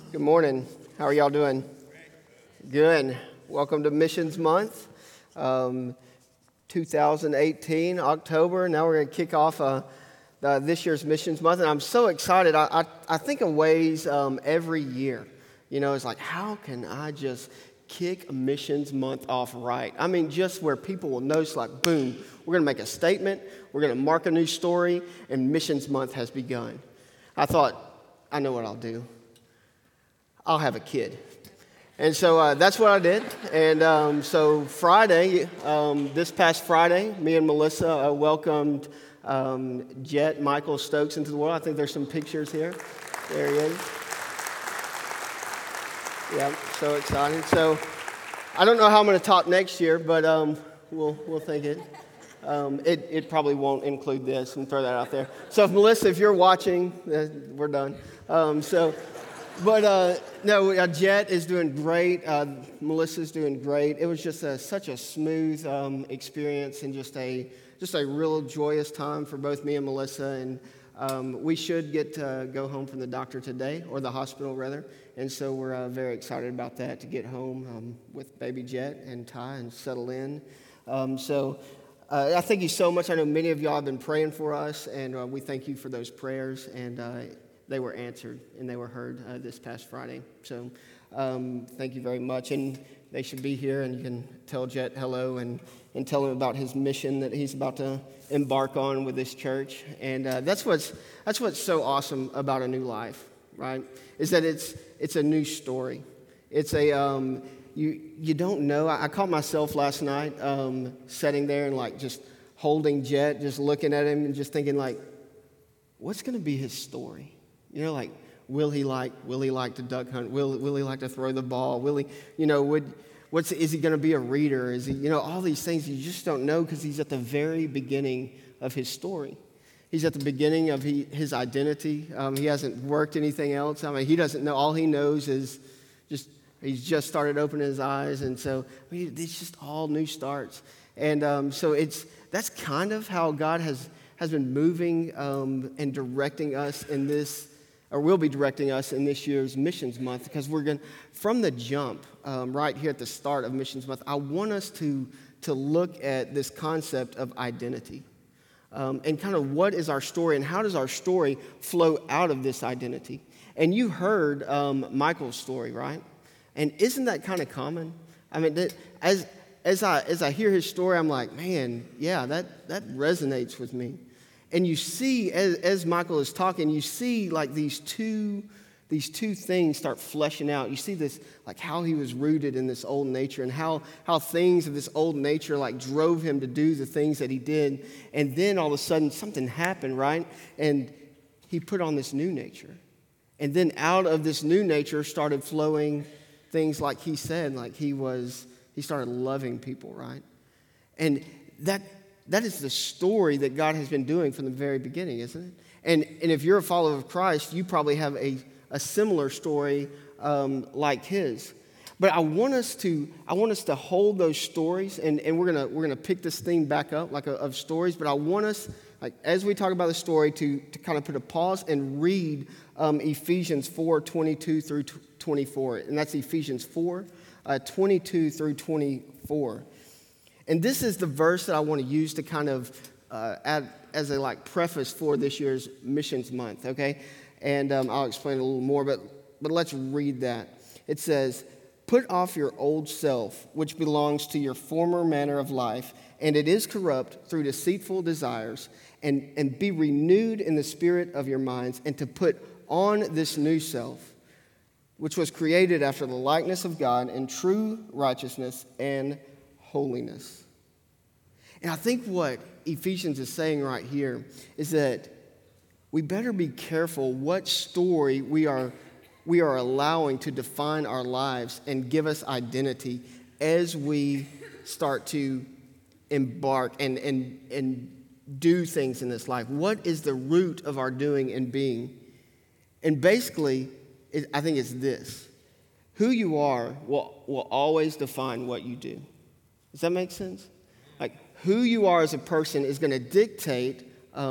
Good morning. How are y'all doing? Good. Welcome to Missions Month, 2018, October. Now we're going to kick off this year's Missions Month, and I'm so excited. I think of ways every year. You know, it's like, how can I just kick Missions Month off right? I mean, just where people will notice, like, boom, we're going to make a statement, we're going to mark a new story, and Missions Month has begun. I thought, I know what I'll do. I'll have a kid. And so that's what I did. And so Friday, this past Friday, me and Melissa welcomed Jet Michael Stokes into the world. I think there's some pictures here. There he is. Yeah, so exciting. So I don't know how I'm going to talk next year, but we'll think it. It probably won't include this, and throw that out there. So if Melissa, if you're watching, we're done. But Jet is doing great. Melissa's doing great. It was just such a smooth experience, and just a real joyous time for both me and Melissa. And we should get to go home from the doctor today, or the hospital rather. And so we're very excited about that, to get home with baby Jet and Ty and settle in. I thank you so much. I know many of y'all have been praying for us, and we thank you for those prayers. And they were answered and they were heard this past Friday. So thank you very much. And they should be here, and you can tell Jet hello and tell him about his mission that he's about to embark on with this church. And that's what's so awesome about a new life, right? Is that it's a new story. It's a you don't know. I caught myself last night sitting there and like just holding Jet, just looking at him and just thinking like, what's going to be his story? You know, like, will he like to duck hunt? Will he like to throw the ball? Will he, is he going to be a reader? Is he, all these things you just don't know, because he's at the very beginning of his story. He's at the beginning of his identity. He hasn't worked anything else. I mean, he doesn't know. All he knows is he's just started opening his eyes. And so it's just all new starts. And that's kind of how God has been moving and directing us in this, or will be directing us in this year's Missions Month, because we're going, from the jump, right here at the start of Missions Month, I want us to look at this concept of identity, and kind of what is our story, and how does our story flow out of this identity. And you heard Michael's story, right? And isn't that kind of common? I mean, as I hear his story, I'm like, man, yeah, that resonates with me. And you see, as Michael is talking, you see like these two things start fleshing out. You see this, like how he was rooted in this old nature, and how things of this old nature like drove him to do the things that he did. And then all of a sudden something happened, right? And he put on this new nature. And then out of this new nature started flowing things like he said, like he started loving people, right? And that is the story that God has been doing from the very beginning, isn't it? And if you're a follower of Christ, you probably have a similar story like his. But I want us to hold those stories, and we're gonna pick this thing back up of stories. But I want us, like, as we talk about the story, to kind of put a pause and read Ephesians 4:22 through 24, and that's Ephesians 4:22 through 24. And this is the verse that I want to use to kind of add as a preface for this year's Missions Month, okay? And I'll explain a little more, but let's read that. It says, "Put off your old self, which belongs to your former manner of life, and it is corrupt through deceitful desires, and be renewed in the spirit of your minds, and to put on this new self, which was created after the likeness of God in true righteousness and holiness." And I think what Ephesians is saying right here is that we better be careful what story we are allowing to define our lives and give us identity as we start to embark and do things in this life. What is the root of our doing and being? And basically, I think it's this: who you are will always define what you do. Does that make sense? Like, who you are as a person is going to dictate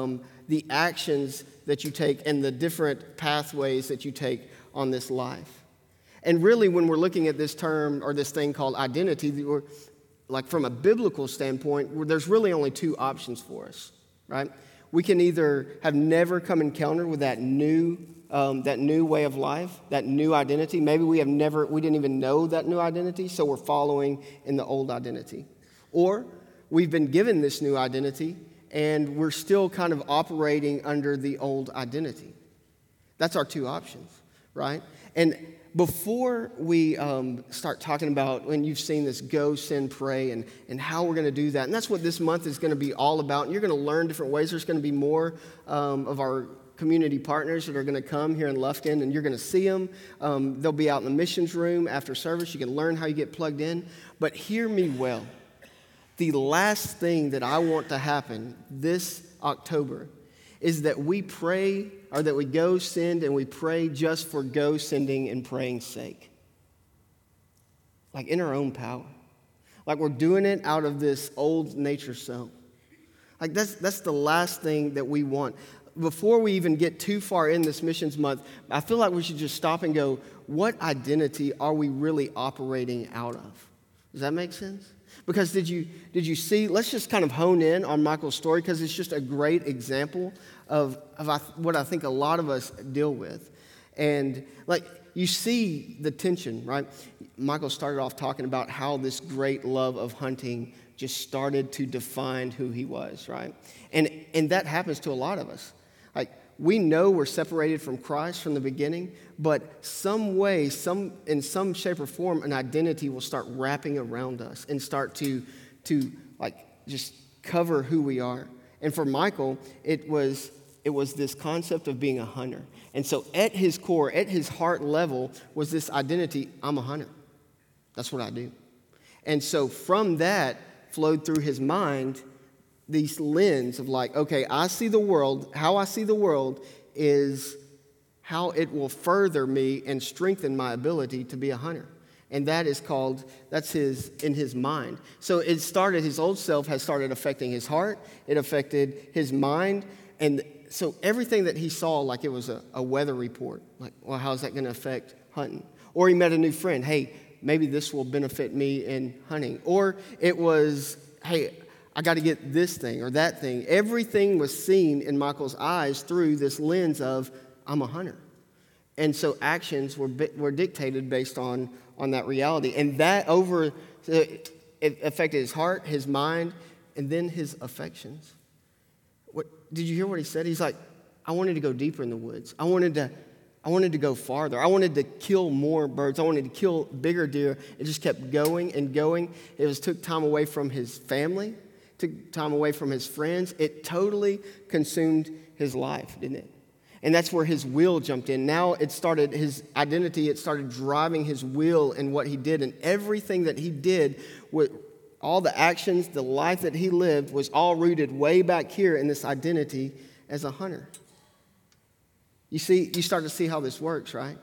the actions that you take and the different pathways that you take on this life. And really, when we're looking at this term or this thing called identity, like from a biblical standpoint, there's really only two options for us, right? We can either have never come encountered with that new way of life, that new identity. Maybe we didn't even know that new identity, so we're following in the old identity. Or we've been given this new identity, and we're still kind of operating under the old identity. That's our two options, right? And before we start talking about, when you've seen this go, sin, pray, and how we're going to do that, and that's what this month is going to be all about, and you're going to learn different ways. There's going to be more of our community partners that are going to come here in Lufkin, and you're going to see them. They'll be out in the missions room after service. You can learn how you get plugged in. But hear me well. The last thing that I want to happen this October is that we pray, or that we go send and we pray just for go sending and praying sake. Like in our own power. Like we're doing it out of this old nature self. Like that's the last thing that we want. Before we even get too far in this missions month, I feel like we should just stop and go, what identity are we really operating out of? Does that make sense? Because did you see, let's just kind of hone in on Michael's story, because it's just a great example of what I think a lot of us deal with. And like, you see the tension, right? Michael started off talking about how this great love of hunting just started to define who he was, right? And that happens to a lot of us. Like, we know we're separated from Christ from the beginning, but some way, in some shape or form, an identity will start wrapping around us and start to like just cover who we are. And for Michael, it was this concept of being a hunter. And so at his core, at his heart level, was this identity: I'm a hunter. That's what I do. And so from that flowed through his mind these lens of like, okay, I see the world, how I see the world is how it will further me and strengthen my ability to be a hunter. And that's in his mind. So it started, his old self has started affecting his heart, it affected his mind, and so everything that he saw, like it was a weather report, like, well, how's that going to affect hunting? Or he met a new friend, hey, maybe this will benefit me in hunting. Or it was, hey, I got to get this thing or that thing. Everything was seen in Michael's eyes through this lens of, I'm a hunter. And so actions were dictated based on that reality. And that it affected his heart, his mind, and then his affections. Did you hear what he said? He's like, I wanted to go deeper in the woods. I wanted to go farther. I wanted to kill more birds. I wanted to kill bigger deer. It just kept going and going. It took time away from his family, took time away from his friends. It totally consumed his life, didn't it? And that's where his will jumped in. Now it started his identity. It started driving his will and what he did. And everything that he did, with all the actions, the life that he lived, was all rooted way back here in this identity as a hunter. You start to see how this works, right?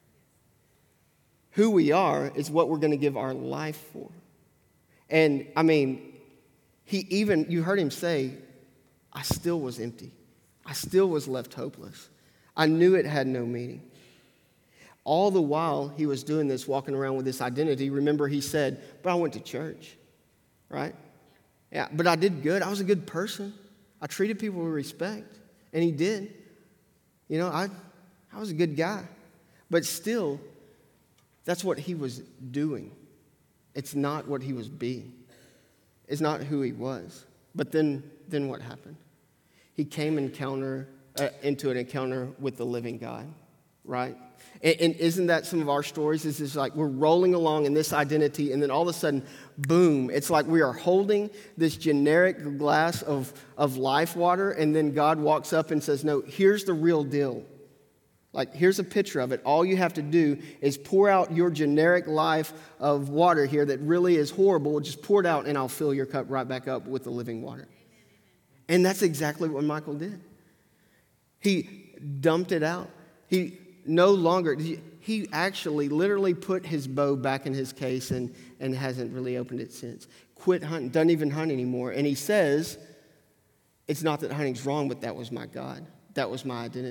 Who we are is what we're going to give our life for. And I mean, you heard him say, I still was empty. I still was left hopeless. I knew it had no meaning. All the while he was doing this, walking around with this identity, remember he said, but I went to church, right? Yeah, but I did good. I was a good person. I treated people with respect, and he did. You know, I was a good guy. But still, that's what he was doing. It's not what he was being. It's not who he was. But then what happened? He came into an encounter with the living God, right? And isn't that some of our stories? It's just like we're rolling along in this identity, and then all of a sudden, boom, it's like we are holding this generic glass of life water, and then God walks up and says, no, here's the real deal. Like, here's a picture of it. All you have to do is pour out your generic life of water here that really is horrible. Just pour it out, and I'll fill your cup right back up with the living water. And that's exactly what Michael did. He dumped it out. He actually literally put his bow back in his case and hasn't really opened it since. Quit hunting, doesn't even hunt anymore. And he says, it's not that hunting's wrong, but that was my God. That was my identity.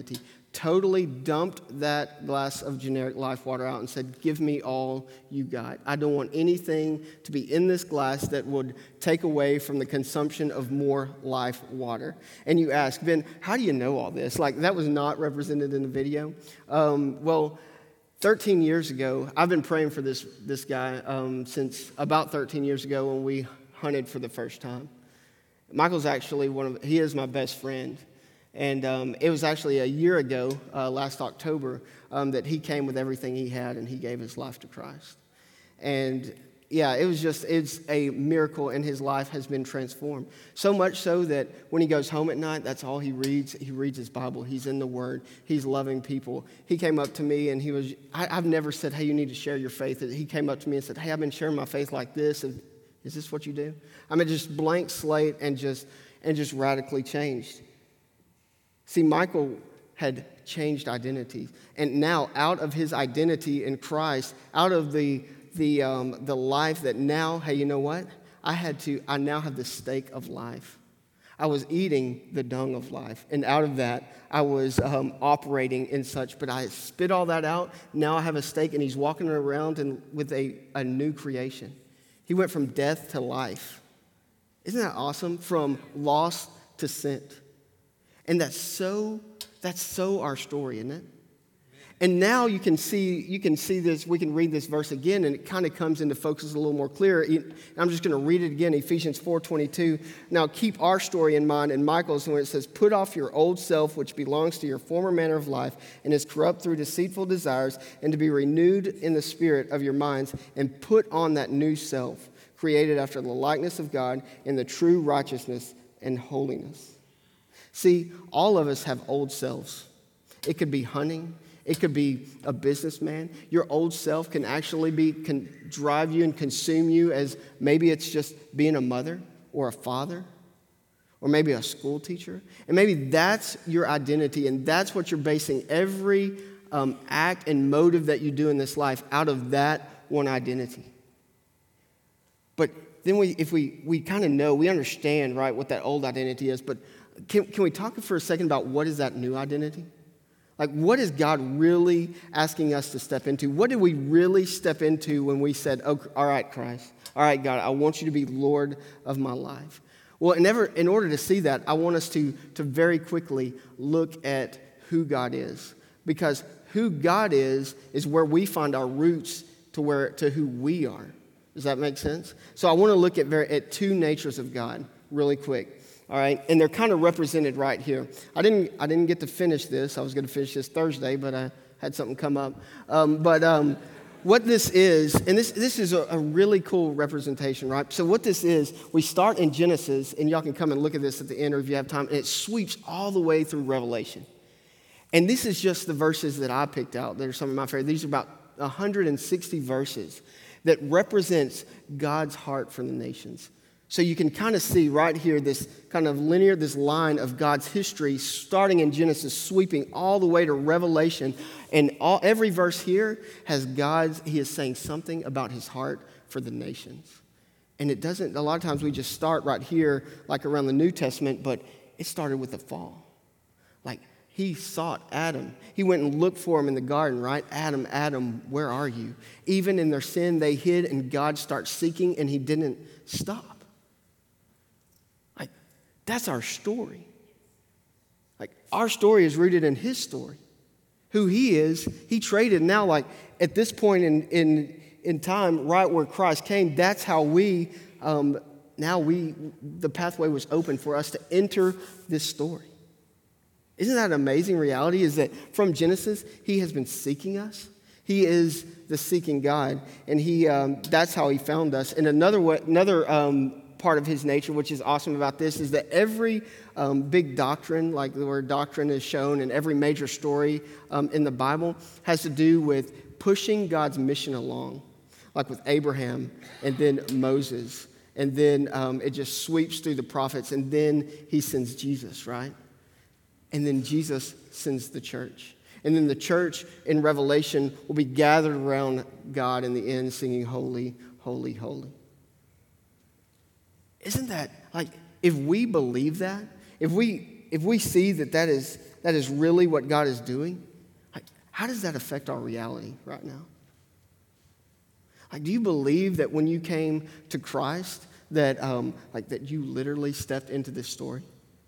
totally dumped that glass of generic life water out and said, give me all you got. I don't want anything to be in this glass that would take away from the consumption of more life water. And you ask, Ben, how do you know all this? Like, that was not represented in the video. Well, 13 years ago, I've been praying for this guy since about 13 years ago when we hunted for the first time. Michael's actually he is my best friend. And it was actually a year ago, last October, that he came with everything he had and he gave his life to Christ. And yeah, it's a miracle, and his life has been transformed. So much so that when he goes home at night, that's all he reads. He reads his Bible. He's in the Word. He's loving people. He came up to me and I've never said, hey, you need to share your faith. He came up to me and said, hey, I've been sharing my faith like this. Is this what you do? I mean, just blank slate and just radically changed. See, Michael had changed identity, and now out of his identity in Christ, out of the life that now, hey, you know what? I now have the steak of life. I was eating the dung of life, and out of that, I was operating in such. But I spit all that out. Now I have a steak, and he's walking around with a new creation. He went from death to life. Isn't that awesome? From lost to sent. And that's so our story, isn't it? And now you can see this, we can read this verse again, and it kind of comes into focus a little more clear. I'm just going to read it again, Ephesians 4:22. Now keep our story in mind, and Michael's, when it says, put off your old self, which belongs to your former manner of life, and is corrupt through deceitful desires, and to be renewed in the spirit of your minds, and put on that new self, created after the likeness of God in the true righteousness and holiness. See, all of us have old selves. It could be hunting. It could be a businessman. Your old self can actually can drive you and consume you, as maybe it's just being a mother or a father or maybe a school teacher. And maybe that's your identity, and that's what you're basing every act and motive that you do in this life out of that one identity. But then if we kind of know, we understand, right, what that old identity is, but can we talk for a second about what is that new identity? Like, what is God really asking us to step into? What did we really step into when we said, oh, all right, Christ, all right, God, I want you to be Lord of my life? Well, in order to see that, I want us to very quickly look at who God is. Because who God is where we find our roots to who we are. Does that make sense? So I want to look at two natures of God really quick. All right, and they're kind of represented right here. I didn't get to finish this. I was going to finish this Thursday, but I had something come up. What this is, and this is a really cool representation, right? So what this is, we start in Genesis, and y'all can come and look at this at the end, or if you have time, and it sweeps all the way through Revelation. And this is just the verses that I picked out. They're some of my favorite. These are about 160 verses that represents God's heart for the nations. So you can kind of see right here this kind of this line of God's history starting in Genesis, sweeping all the way to Revelation. And every verse here has he is saying something about his heart for the nations. And it doesn't, a lot of times we just start right here, like around the New Testament, but it started with the fall. Like, he sought Adam. He went and looked for him in the garden, right? Adam, Adam, where are you? Even in their sin, they hid, and God starts seeking, and he didn't stop. That's our story. Like, our story is rooted in his story. Who he is, he traded. Now, like, at this point in time, right where Christ came, that's how the pathway was open for us to enter this story. Isn't that an amazing reality? Is that from Genesis, he has been seeking us. He is the seeking God, and that's how he found us. And another part of his nature, which is awesome about this, is that every big doctrine, like the word doctrine is shown in every major story in the Bible, has to do with pushing God's mission along, like with Abraham and then Moses. And then it just sweeps through the prophets, and then he sends Jesus, right? And then Jesus sends the church. And then the church in Revelation will be gathered around God in the end, singing, holy, holy, holy. Isn't that, like, if we believe that, if we see that is that is really what God is doing, like, how does that affect our reality right now? Like, do you believe that when you came to Christ, that that you literally stepped into this story?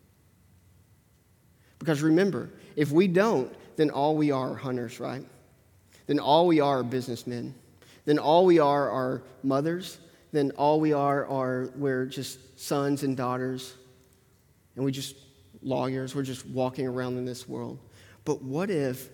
Because remember, if we don't, then all we are hunters, right? Then all we are businessmen. Then all we are mothers. Then all we are we're just sons and daughters. And we just lawyers. We're just walking around in this world. But what if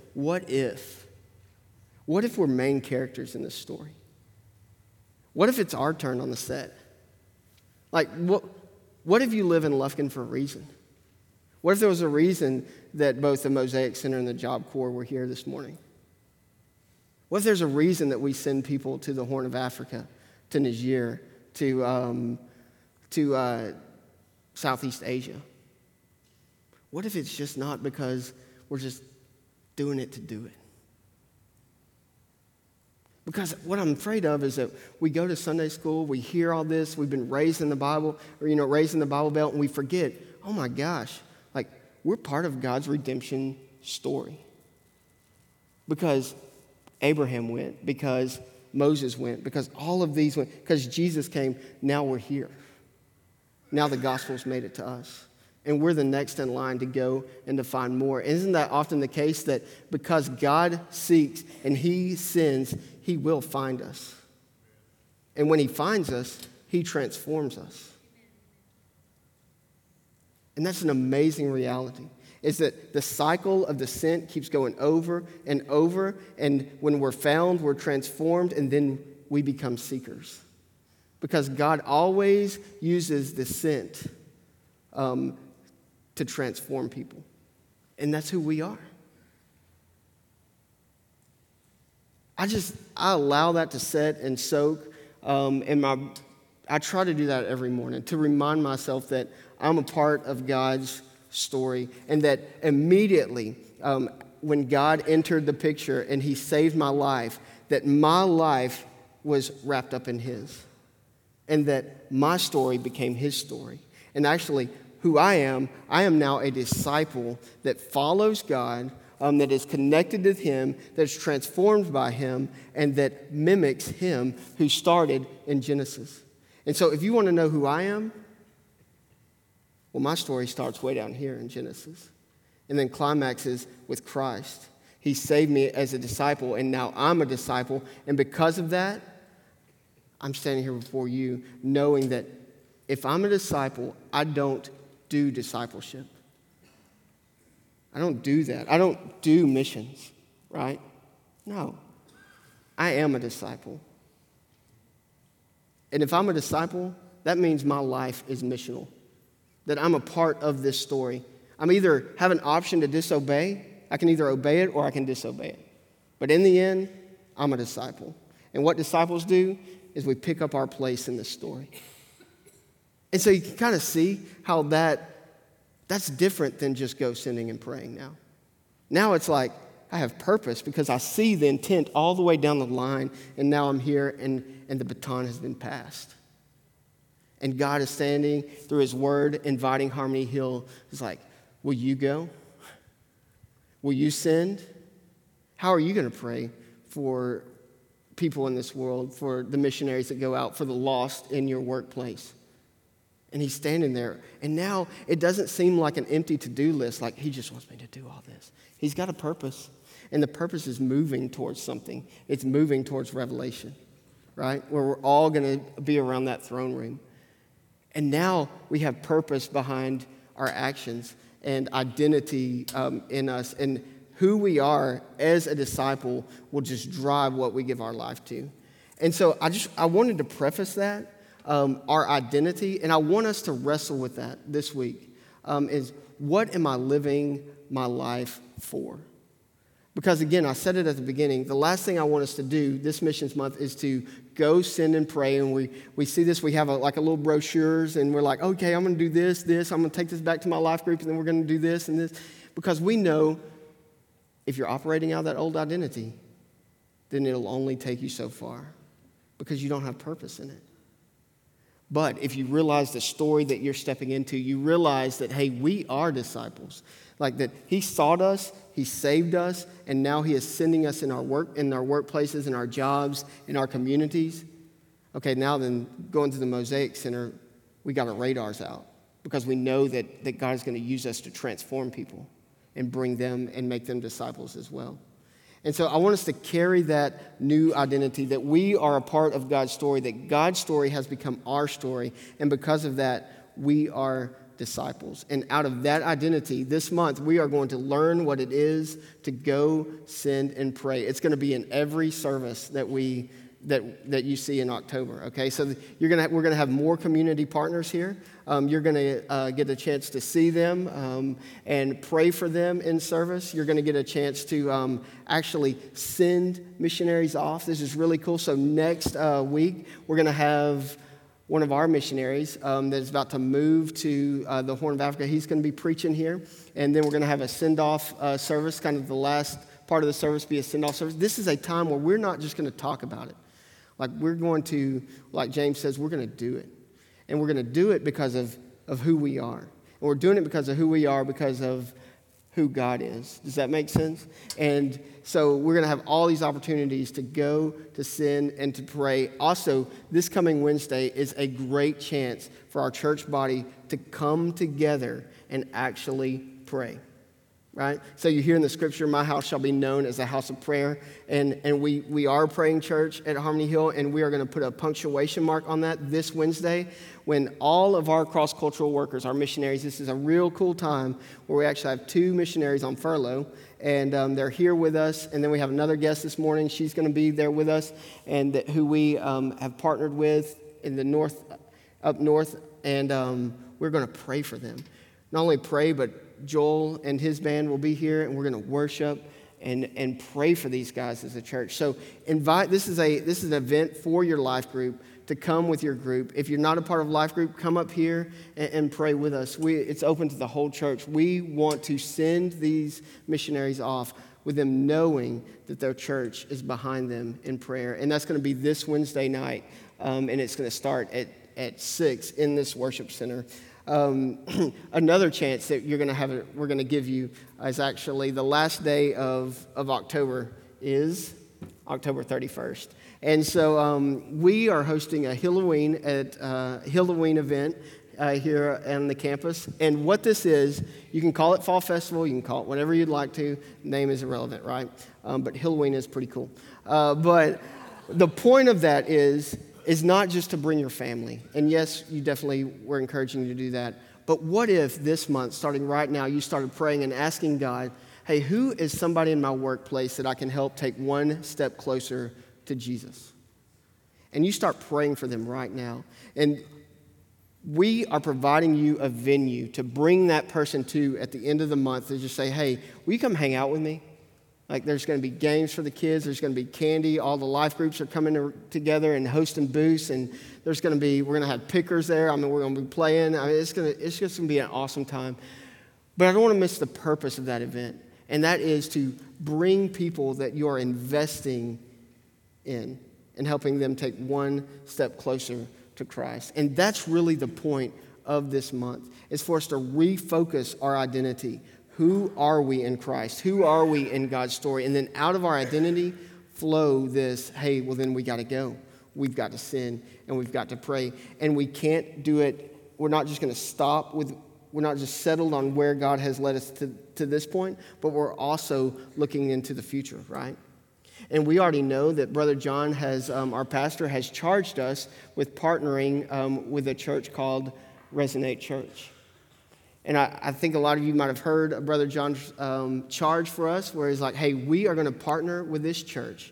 we're main characters in this story? What if it's our turn on the set? Like, what if you live in Lufkin for a reason? What if there was a reason that both the Mosaic Center and the Job Corps were here this morning? What if there's a reason that we send people to the Horn of Africa, to Niger, to Southeast Asia? What if it's just not because we're just doing it to do it? Because what I'm afraid of is that we go to Sunday school, we hear all this, we've been raised in the Bible, or, raised in the Bible Belt, and we forget, oh my gosh, like, we're part of God's redemption story. Because Abraham went, because Moses went, because all of these went, because Jesus came, now we're here. Now the gospel's made it to us. And we're the next in line to go and to find more. Isn't that often the case that because God seeks and he sends, he will find us? And when he finds us, he transforms us. And that's an amazing reality, is that the cycle of descent keeps going over and over. And when we're found, we're transformed, and then we become seekers. Because God always uses descent to transform people. And that's who we are. I allow that to set and soak. I try to do that every morning, to remind myself that I'm a part of God's story, and that immediately when God entered the picture and he saved my life, that my life was wrapped up in his, and that my story became his story. And actually, who I am now a disciple that follows God, that is connected to him, that's transformed by him, and that mimics him who started in Genesis. And so if you want to know who I am, well, my story starts way down here in Genesis and then climaxes with Christ. He saved me as a disciple, and now I'm a disciple. And because of that, I'm standing here before you knowing that if I'm a disciple, I don't do discipleship. I don't do that. I don't do missions, right? No. I am a disciple. And if I'm a disciple, that means my life is missional, that I'm a part of this story. I'm either have an option to disobey. I can either obey it or I can disobey it. But in the end, I'm a disciple. And what disciples do is we pick up our place in this story. And so you can kind of see how that's different than just go sending and praying now. Now it's like I have purpose because I see the intent all the way down the line, and now I'm here and the baton has been passed. And God is standing through his word, inviting Harmony Hill. He's like, will you go? Will you send? How are you going to pray for people in this world, for the missionaries that go out, for the lost in your workplace? And he's standing there. And now it doesn't seem like an empty to-do list, like he just wants me to do all this. He's got a purpose. And the purpose is moving towards something. It's moving towards revelation, right? Where we're all going to be around that throne room. And now we have purpose behind our actions and identity in us. And who we are as a disciple will just drive what we give our life to. And so I wanted to preface that. Our identity, and I want us to wrestle with that this week, is what am I living my life for? Because again, I said it at the beginning, the last thing I want us to do this Missions Month is to go send and pray, and we see this, we have a little brochures, and we're like, okay, I'm going to do this, I'm going to take this back to my life group, and then we're going to do this and this, because we know if you're operating out of that old identity, then it'll only take you so far, because you don't have purpose in it. But if you realize the story that you're stepping into, you realize that, hey, we are disciples. Like that he sought us, he saved us, and now he is sending us in our workplaces, in our jobs, in our communities. Okay, now then, going to the Mosaic Center, we got our radars out because we know that God is going to use us to transform people and bring them and make them disciples as well. And so I want us to carry that new identity, that we are a part of God's story, that God's story has become our story, and because of that, we are disciples. And out of that identity, this month, we are going to learn what it is to go, send, and pray. It's going to be in every service that you see in October, okay? So we're going to have more community partners here. You're going to get a chance to see them and pray for them in service. You're going to get a chance to actually send missionaries off. This is really cool. So next week, we're going to have one of our missionaries that is about to move to the Horn of Africa. He's going to be preaching here. And then we're going to have a send-off service, kind of the last part of the service be a send-off service. This is a time where we're not just going to talk about it. Like we're going to, like James says, we're going to do it. And we're going to do it because of who we are. And we're doing it because of who we are, because of who God is. Does that make sense? And so we're going to have all these opportunities to go, to send, and to pray. Also, this coming Wednesday is a great chance for our church body to come together and actually pray. Right? So you hear in the scripture, my house shall be known as a house of prayer. And we are praying church at Harmony Hill, and we are going to put a punctuation mark on that this Wednesday when all of our cross-cultural workers, our missionaries, this is a real cool time where we actually have 2 missionaries on furlough, and they're here with us. And then we have another guest this morning. She's going to be there with us, and who we have partnered with in the north, up north, and we're going to pray for them. Not only pray, but Joel and his band will be here, and we're going to worship and pray for these guys as a church. So this is an event for your life group to come with your group. If you're not a part of life group, come up here and pray with us. It's open to the whole church. We want to send these missionaries off with them knowing that their church is behind them in prayer. And that's going to be this Wednesday night, and it's going to start at 6 in this worship center. Another chance that we're going to give you is actually the last day of October is October 31st. And so we are hosting a Halloween event here on the campus. And what this is, you can call it Fall Festival, you can call it whatever you'd like to. Name is irrelevant, right? But Halloween is pretty cool. But the point of that is not just to bring your family. And yes, we're encouraging you to do that. But what if this month, starting right now, you started praying and asking God, hey, who is somebody in my workplace that I can help take one step closer to Jesus? And you start praying for them right now. And we are providing you a venue to bring that person to at the end of the month to just say, hey, will you come hang out with me? Like there's going to be games for the kids. There's going to be candy. All the life groups are coming together and hosting booths. And we're going to have pickers there. We're going to be playing. It's just going to be an awesome time. But I don't want to miss the purpose of that event. And that is to bring people that you are investing in and helping them take one step closer to Christ. And that's really the point of this month, is for us to refocus our identity. Who are we in Christ? Who are we in God's story? And then out of our identity flow this, hey, well then we got to go. We've got to sin and we've got to pray. And we can't do it. We're not just going to we're not just settled on where God has led us to this point, but we're also looking into the future, right? And we already know that Brother John our pastor has charged us with partnering with a church called Resonate Church. And I think a lot of you might have heard Brother John's charge for us, where he's like, hey, we are going to partner with this church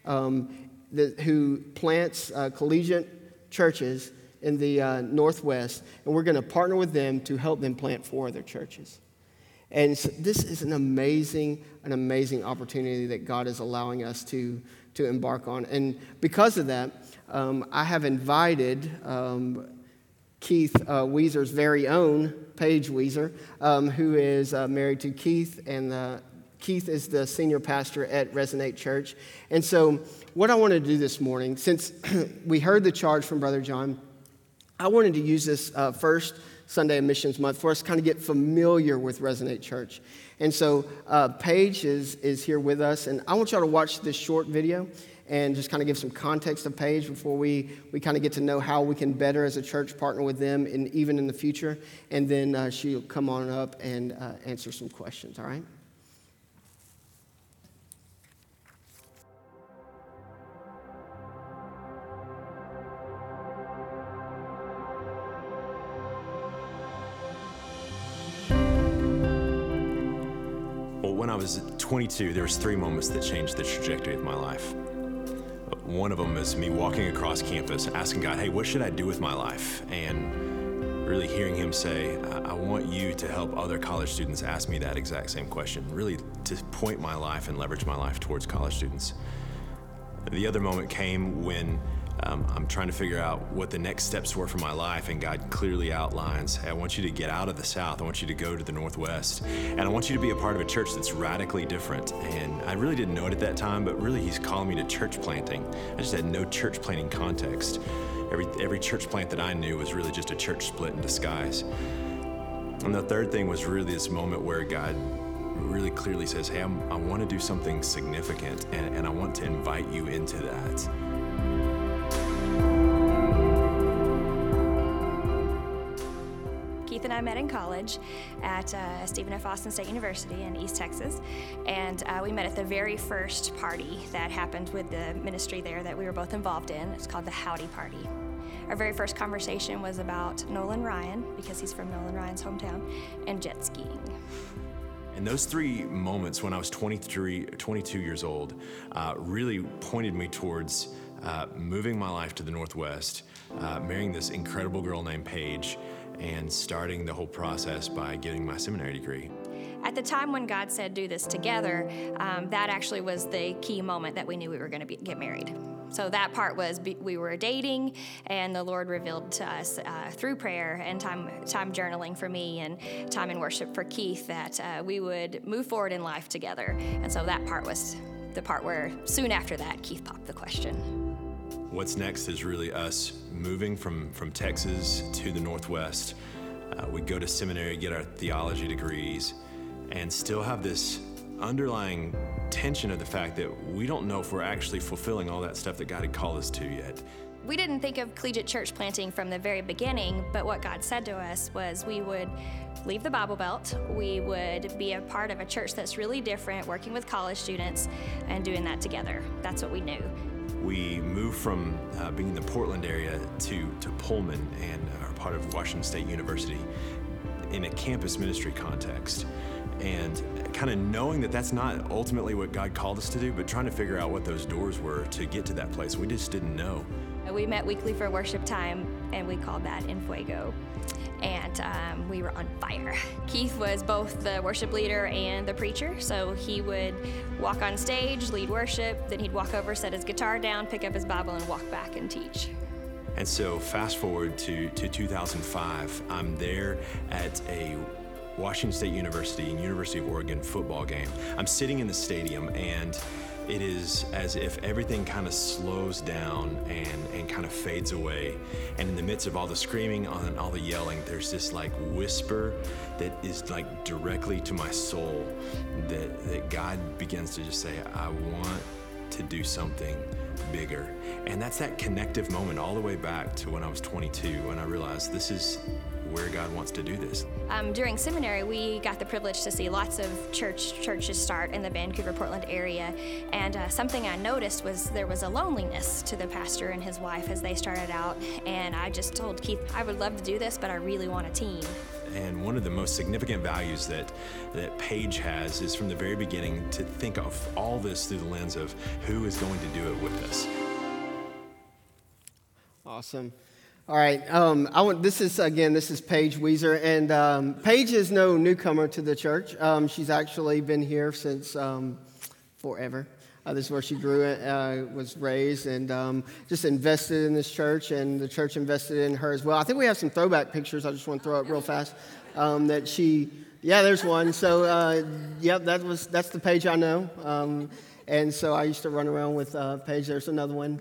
who plants collegiate churches in the Northwest, and we're going to partner with them to help them plant 4 other churches. And so this is an amazing opportunity that God is allowing us to embark on. And because of that, I have invited Keith Weezer's very own, Paige Weezer, who is married to Keith, and Keith is the senior pastor at Resonate Church. And so what I want to do this morning, since we heard the charge from Brother John, I wanted to use this first Sunday of Missions Month for us to kind of get familiar with Resonate Church. And so Paige is here with us, and I want y'all to watch this short video and just kind of give some context of Paige before we kind of get to know how we can better as a church partner with them, and even in the future. And then she'll come on up and answer some questions, all right? When I was 22, there was 3 moments that changed the trajectory of my life. One of them is me walking across campus, asking God, hey, what should I do with my life? And really hearing him say, I want you to help other college students ask me that exact same question, really to point my life and leverage my life towards college students. The other moment came when I'm trying to figure out what the next steps were for my life, and God clearly outlines, hey, I want you to get out of the South, I want you to go to the Northwest, and I want you to be a part of a church that's radically different. And I really didn't know it at that time, but really he's calling me to church planting. I just had no church planting context. Every church plant that I knew was really just a church split in disguise. And the third thing was really this moment where God really clearly says, hey, I want to do something significant, and I want to invite you into that. Keith and I met in college at Stephen F. Austin State University in East Texas, and we met at the very first party that happened with the ministry there that we were both involved in. It's called the Howdy Party. Our very first conversation was about Nolan Ryan, because he's from Nolan Ryan's hometown, and jet skiing. And those 3 moments when I was 22 years old really pointed me towards moving my life to the Northwest, marrying this incredible girl named Paige, and starting the whole process by getting my seminary degree. At the time when God said do this together, that actually was the key moment that we knew we were going to get married. So that part was we were dating, and the Lord revealed to us through prayer and time journaling for me and time in worship for Keith that we would move forward in life together. And so that part was the part where soon after that, Keith popped the question. What's next is really us moving from Texas to the Northwest. We go to seminary, get our theology degrees, and still have this underlying tension of the fact that we don't know if we're actually fulfilling all that stuff that God had called us to yet. We didn't think of collegiate church planting from the very beginning, but what God said to us was we would leave the Bible Belt, we would be a part of a church that's really different, working with college students and doing that together. That's what we knew. We moved from being in the Portland area to Pullman and are part of Washington State University in a campus ministry context. And kind of knowing that that's not ultimately what God called us to do, but trying to figure out what those doors were to get to that place. We just didn't know. We met weekly for worship time, and we called that En Fuego. And we were on fire. Keith was both the worship leader and the preacher, so he would walk on stage, lead worship, then he'd walk over, set his guitar down, pick up his Bible, and walk back and teach. And so fast forward to 2005, I'm there at a Washington State University and University of Oregon football game. I'm sitting in the stadium, and it is as if everything kind of slows down and kind of fades away. And in the midst of all the screaming and all the yelling, there's this like whisper that is like directly to my soul that God begins to just say, I want to do something bigger. And that's that connective moment all the way back to when I was 22, when I realized this is where God wants to do this. During seminary, we got the privilege to see lots of churches start in the Vancouver, Portland area, and something I noticed was there was a loneliness to the pastor and his wife as they started out, and I just told Keith, I would love to do this, but I really want a team. And one of the most significant values that Paige has is from the very beginning to think of all this through the lens of who is going to do it with us. Awesome. All right. This is Paige Weiser, and Paige is no newcomer to the church. She's actually been here since forever. This is where she grew, was raised, and just invested in this church, and the church invested in her as well. I think we have some throwback pictures. I just want to throw up real fast. There's one. So, that's the Paige I know. And so I used to run around with Paige. There's another one.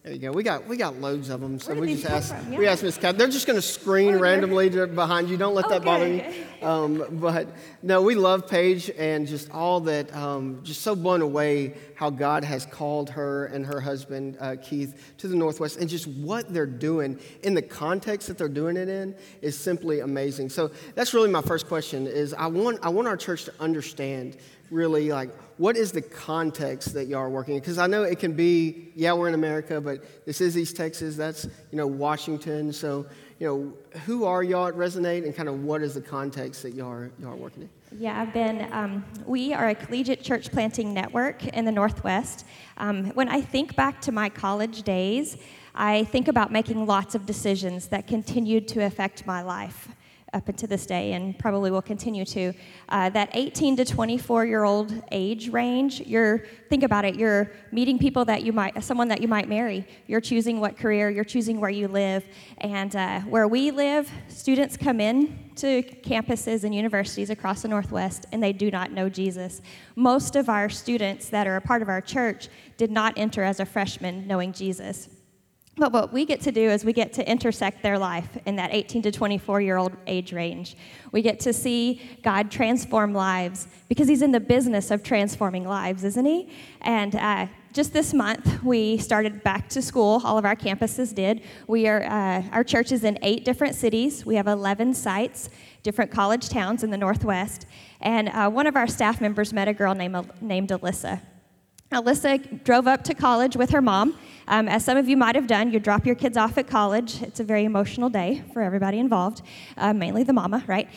There you go. We got loads of them, so Where did we these just come asked. from? We Yeah. asked Miss Kat. They're just going to screen randomly behind you. Don't let that bother you. But no, we love Paige and just all that. Just so blown away how God has called her and her husband Keith to the Northwest, and just what they're doing in the context that they're doing it in is simply amazing. So that's really my first question. Is I want our church to understand really, like, what is the context that y'all are working in? Because I know it can be, yeah, we're in America, but this is East Texas. That's, Washington. So, who are y'all at Resonate, and kind of what is the context that y'all are working in? Yeah, we are a collegiate church planting network in the Northwest. When I think back to my college days, I think about making lots of decisions that continued to affect my life up until this day, and probably will continue to. That 18 to 24-year-old age range, think about it, you're meeting people someone that you might marry. You're choosing what career, you're choosing where you live. And where we live, students come in to campuses and universities across the Northwest, and they do not know Jesus. Most of our students that are a part of our church did not enter as a freshman knowing Jesus. But what we get to do is we get to intersect their life in that 18 to 24-year-old age range. We get to see God transform lives because he's in the business of transforming lives, isn't he? And just this month, we started back to school. All of our campuses did. Our church is in 8 different cities. We have 11 sites, different college towns in the Northwest. And one of our staff members met a girl named Alyssa. Alyssa drove up to college with her mom. As some of you might have done, you drop your kids off at college. It's a very emotional day for everybody involved, mainly the mama, right?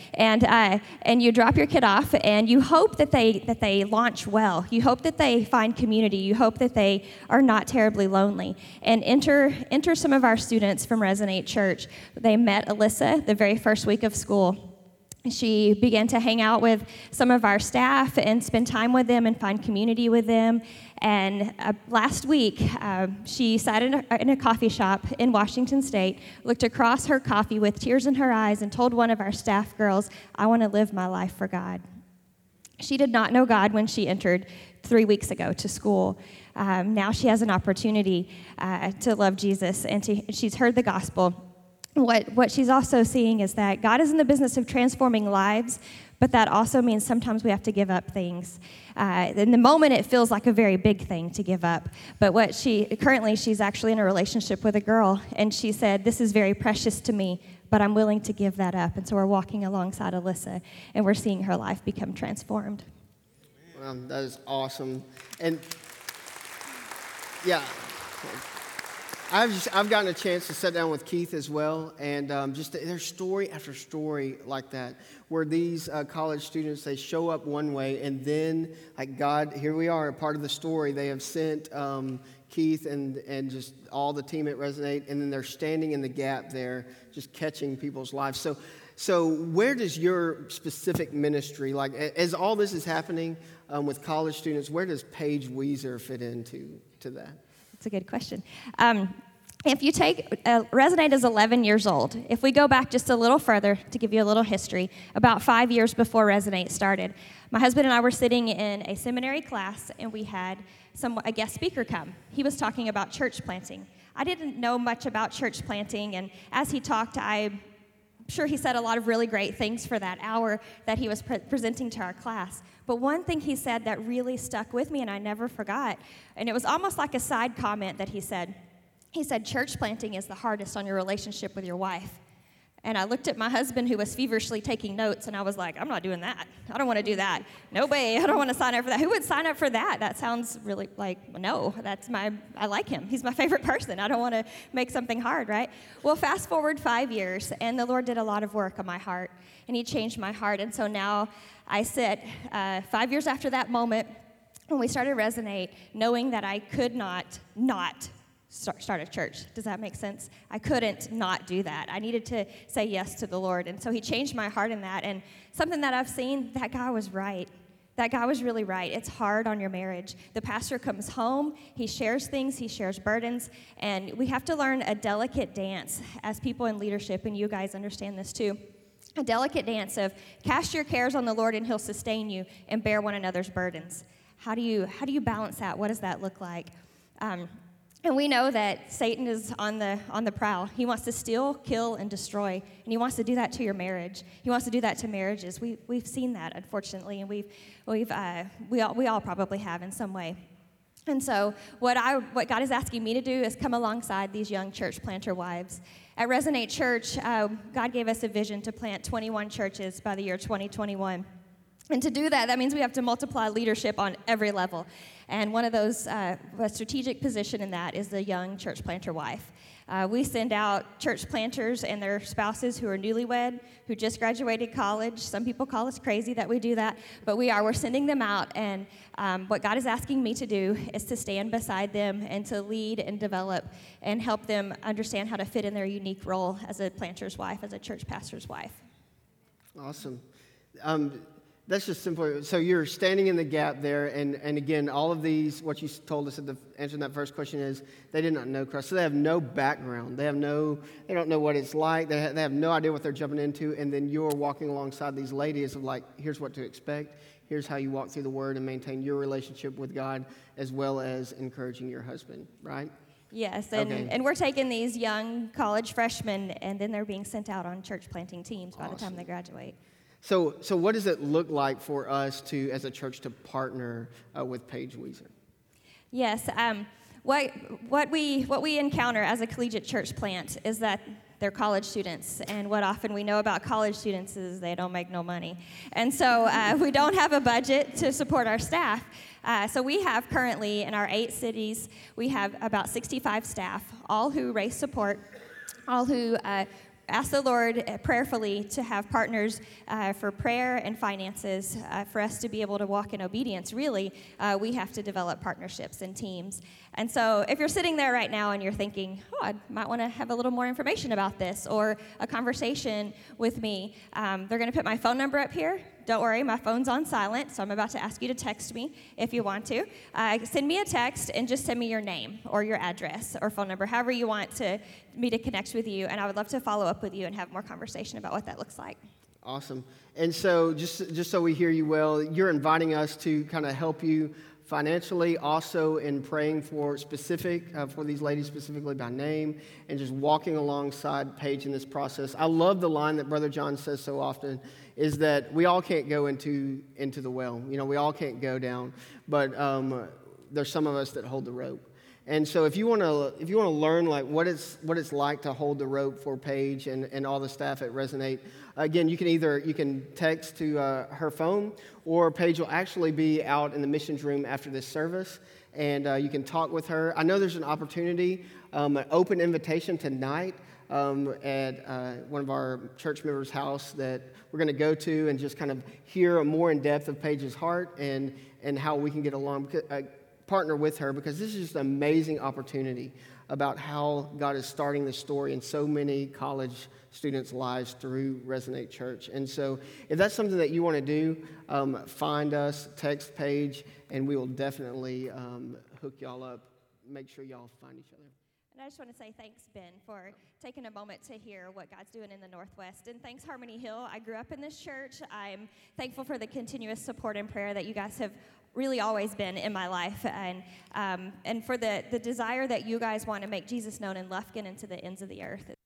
And you drop your kid off, and you hope that they launch well. You hope that they find community. You hope that they are not terribly lonely. And enter some of our students from Resonate Church. They met Alyssa the very first week of school. She began to hang out with some of our staff and spend time with them and find community with them. And last week, she sat in a coffee shop in Washington State, looked across her coffee with tears in her eyes, and told one of our staff girls, "I want to live my life for God." She did not know God when she entered 3 weeks ago to school. Now she has an opportunity to love Jesus, and she's heard the gospel. What she's also seeing is that God is in the business of transforming lives, but that also means sometimes we have to give up things. In the moment, it feels like a very big thing to give up. But currently, she's actually in a relationship with a girl, and she said, "This is very precious to me, but I'm willing to give that up." And so we're walking alongside Alyssa, and we're seeing her life become transformed. Wow, that is awesome. And yeah. I've gotten a chance to sit down with Keith as well, and there's story after story like that, where these college students, they show up one way, and then, like, God, here we are, a part of the story. They have sent Keith and just all the team at Resonate, and then they're standing in the gap there, just catching people's lives. So where does your specific ministry, like, as all this is happening with college students, where does Paige Weiser fit into that? That's a good question. If you take, Resonate is 11 years old. If we go back just a little further to give you a little history, about 5 years before Resonate started, my husband and I were sitting in a seminary class, and we had a guest speaker come. He was talking about church planting. I didn't know much about church planting, and as he talked, I'm sure he said a lot of really great things for that hour that he was presenting to our class. But one thing he said that really stuck with me and I never forgot, and it was almost like a side comment that he said, "Church planting is the hardest on your relationship with your wife." And I looked at my husband, who was feverishly taking notes, and I was like, "I'm not doing that. I don't want to do that. No way. I don't want to sign up for that. Who would sign up for that? That sounds really no, I like him. He's my favorite person. I don't want to make something hard, right?" Well, fast forward 5 years, and the Lord did a lot of work on my heart, and he changed my heart. And so now I sit 5 years after that moment when we started Resonate, knowing that I could not start a church. Does that make sense? I couldn't not do that. I needed to say yes to the Lord. And so he changed my heart in that. And something that I've seen, that guy was right. That guy was really right. It's hard on your marriage. The pastor comes home, he shares things, he shares burdens, and we have to learn a delicate dance as people in leadership, and you guys understand this too. A delicate dance of cast your cares on the Lord and he'll sustain you, and bear one another's burdens. How do you balance that? What does that look like? And we know that Satan is on the prowl. He wants to steal, kill, and destroy, and he wants to do that to your marriage. He wants to do that to marriages. We've seen that, unfortunately, and we all probably have in some way. And so what God is asking me to do is come alongside these young church planter wives. At Resonate Church, God gave us a vision to plant 21 churches by the year 2021. And to do that, that means we have to multiply leadership on every level. And one of those, a strategic position in that is the young church planter wife. We send out church planters and their spouses who are newlywed, who just graduated college. Some people call us crazy that we do that, but we're sending them out. And what God is asking me to do is to stand beside them and to lead and develop and help them understand how to fit in their unique role as a planter's wife, as a church pastor's wife. Awesome. That's just simple. So you're standing in the gap there, and again, all of these, what you told us at the answer to that first question is, they did not know Christ. So they have no background. They don't know what it's like. They have no idea what they're jumping into, and then you're walking alongside these ladies of like, here's what to expect. Here's how you walk through the Word and maintain your relationship with God, as well as encouraging your husband, right? Yes, and we're taking these young college freshmen, and then they're being sent out on church planting teams by the time they graduate. So what does it look like for us to, as a church, to partner with Paige Weiser? Yes, what we encounter as a collegiate church plant is that they're college students, and what often we know about college students is they don't make no money, and so we don't have a budget to support our staff. So we have currently in our 8 cities, we have about 65 staff, all who raise support, all who ask the Lord prayerfully to have partners for prayer and finances. For us to be able to walk in obedience, really, we have to develop partnerships and teams. And so if you're sitting there right now and you're thinking, oh, I might want to have a little more information about this or a conversation with me, they're going to put my phone number up here. Don't worry, my phone's on silent, so I'm about to ask you to text me if you want to. Send me a text and just send me your name or your address or phone number, however you want me to connect with you, and I would love to follow up with you and have more conversation about what that looks like. Awesome. And so just so we hear you well, you're inviting us to kind of help you financially, also in praying for these ladies specifically by name, and just walking alongside Paige in this process. I love the line that Brother John says so often, is that we all can't go into the well. You know, we all can't go down, but there's some of us that hold the rope. And so if you want to learn like what it's like to hold the rope for Paige and all the staff at Resonate, again, you can text to her phone, or Paige will actually be out in the missions room after this service, and you can talk with her. I know there's an opportunity, an open invitation tonight at one of our church members' house that we're going to go to and just kind of hear more in depth of Paige's heart and how we can get along. Partner with her, because this is just an amazing opportunity about how God is starting the story in so many college students' lives through Resonate Church. And so if that's something that you want to do, find us, text Paige, and we will definitely hook y'all up, make sure y'all find each other. And I just want to say thanks, Ben, for taking a moment to hear what God's doing in the Northwest. And thanks, Harmony Hill. I grew up in this church. I'm thankful for the continuous support and prayer that you guys have really always been in my life, and for the desire that you guys want to make Jesus known in Lufkin and to the ends of the earth.